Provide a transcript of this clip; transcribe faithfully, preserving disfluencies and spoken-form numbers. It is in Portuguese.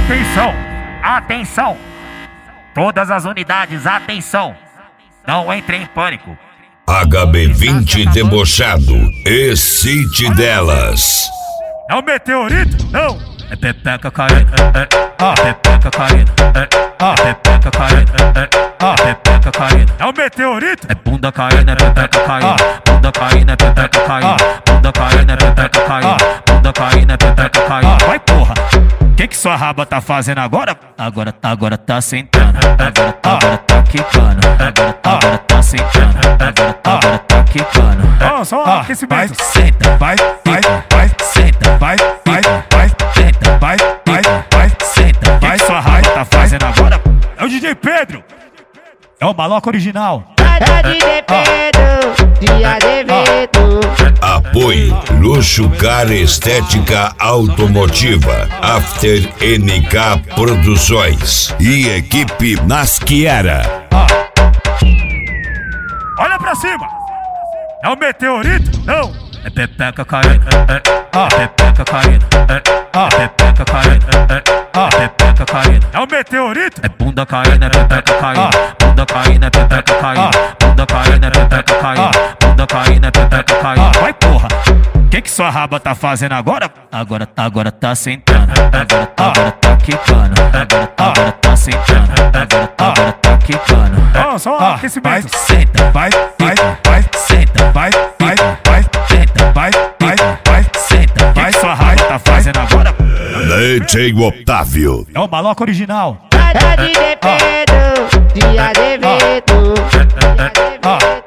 Atenção, atenção, todas as unidades, atenção, não entrem em pânico. H B vinte debochado, excite delas. É o meteorito? Não! É pepeca caindo, é, é, ah, pepeca caindo, é, ah, pepeca caindo, é, é, ah, pepeca caindo. É o meteorito? É bunda caindo, é pepeca caindo, bunda caindo, é pepeca caindo, bunda caindo, é pepeca caindo, bunda caindo, é pepeca caindo. Vai porra! Que que sua raba tá fazendo agora? Agora, agora tá sentando, agora, agora tá quicando, agora, agora tá sentando, agora, agora tá quicando. Ó, só um aquecimento. Senta, vai, vai, vai, senta, vai, vai, vai, senta, vai, vai, vai, senta. Que que sua raba tá fazendo agora? É o D J Pedro, é o maloca original. É o D J Pedro, de Azevedo. Apoio Luxo Car Estética Automotiva, After N K Produções e equipe Nasquiera. Olha pra cima! É o meteorito? Não! É pepeca caindo, é, é, ah, pepeca caindo, é, ah, pepeca caindo, é, é, ah, pepeca caindo. É o meteorito? É bunda caindo, é pepeca caindo, bunda caindo, é pepeca caindo, bunda caindo, é pepeca caindo, bunda caindo, é pepeca caindo. Vai porra! Que que sua raba tá fazendo agora? Agora, agora tá sentando, agora, agora tá quicando, agora, agora tá sentando, agora, agora tá quicando. Ó, só um aquecimento. Vai, senta, vai, vai, vai, senta, vai, vai, vai, senta, vai, vai, vai, senta. Que que sua raba tá fazendo agora? D J Otávio. É o maloca original. É o D J Pedro, de Azevedo.